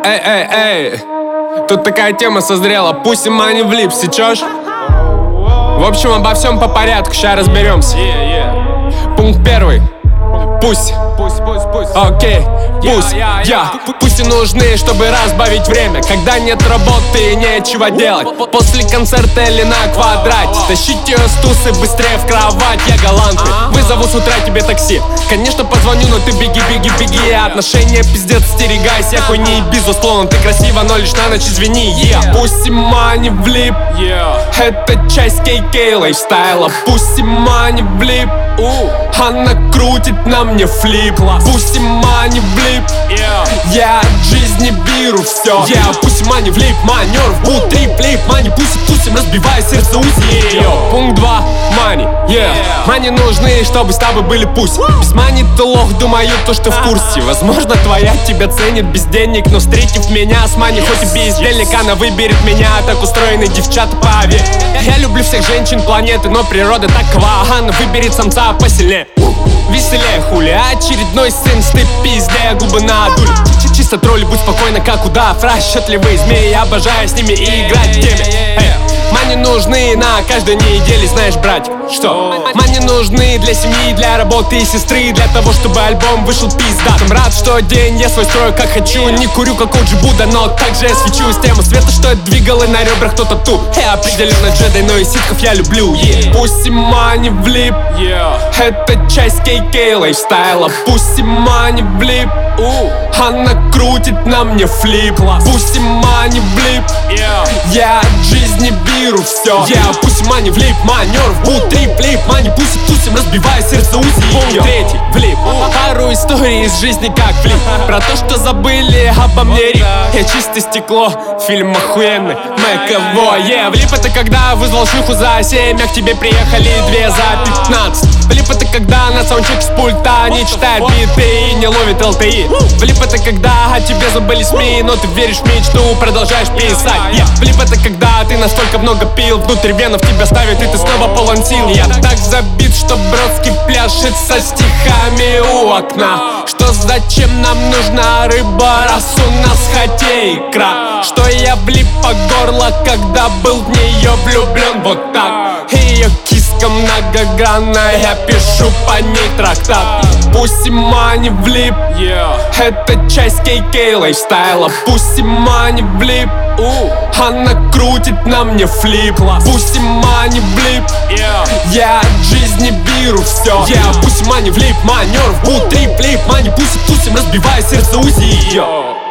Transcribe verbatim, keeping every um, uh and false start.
Эй, эй, эй, тут такая тема созрела, пусть мани влип, сечешь? В общем, обо всем по порядку, ща разберемся. Пункт первый. Пусть, пусть, пусть, пусть. Окей, пусть, я, я. Пусть и нужны, чтобы разбавить время, когда нет работы и нечего делать. После концерта или на квадрате тащить ее с тусы быстрее в кровать. Я галантный, вызову с утра тебе такси. Конечно позвоню, но ты беги, беги, беги. Отношения пиздец, остерегайся хуйни. Безусловно, ты красива, но лишь на ночь извини. yeah. Пусть и мани влип, yeah. Это часть кей кей лайфстайла. Пусть и мани влип, uh. Она крутит на мне флип. Пусть и мани влип, yeah. Я от жизни беру все. yeah. Пусть и мани влип, манер в бут, трип, флип. Мани пусть и тусим, разбивая сердце узи. yeah. Пункт два. Мани, yeah. Мани нужны, чтобы с тобой были пусть. Без мани ты лох, думаю, то что в курсе. Возможно, твоя тебя ценит без денег, но встретив меня с мани, хоть и бездельник, она выберет меня. Так устроены девчата, поверь. Я люблю всех женщин планеты, но природа такова. Она выберет самца посильнее. Веселее хули, очередной сын с ты пизде, губы надули. Чисто тролли, будь спокойна, как удав. Расчетливые змеи, обожаю с ними играть в теме. Эй, мани нужны на каждой неделе, знаешь, братик, что? Мани нужны для семьи, для работы и сестры, для того, чтобы альбом вышел пиздатым. Рад, что день я свой строю как хочу. Не курю, как Оджи Будда, но также я свечу с тему света, что я двигал, и на ребрах кто-то тут. Я определенно джедай, но и ситхов я люблю. yeah. Пусть и мани влип, yeah. Это часть кей кей лайфстайла. Пусть и мани влип, uh. Она крутит на мне флип. Пусть и мани влип, yeah. Я от жизни беру все. yeah. Пусть и мани влип, манер в бут, трип, флип. Мани пусть и тусим, разбивая сердце узи. Пункт третий. Влип. Пару историй из жизни как флип. Про то, что забыли обо мне рип. Я чистое стекло, фильм охуенный, Мэково. yeah. Влип это когда вызвал шлюху за семь, а к тебе приехали две за пятнадцать. Влип это когда на саундчек с пульта не читает биты и не ловит эл тэ и. Влип это когда о тебе забыли СМИ, но ты веришь в мечту, продолжаешь писать. yeah. Влип это когда ты настолько много пил, внутри венов тебя ставит и ты снова полон сил. Я так забит, что Бродский пляшет со стихами у окна. Что зачем нам нужна рыба, раз у нас хотя икра? Что я влип по горло, когда был в нее влюблен вот так. Ее киска многогранная, я пишу по ней трактат. Пусть и мани влип, yeah. Это часть кей кей лайфстайла. Пусть и мани влип, uh. Она крутит на мне флип. Пусть и мани влип, yeah. Я от жизни беру все. yeah. Пусть и мани влип, манер в бут, трип, флип. Мани пусть и тусим, разбивая сердце узи. yeah.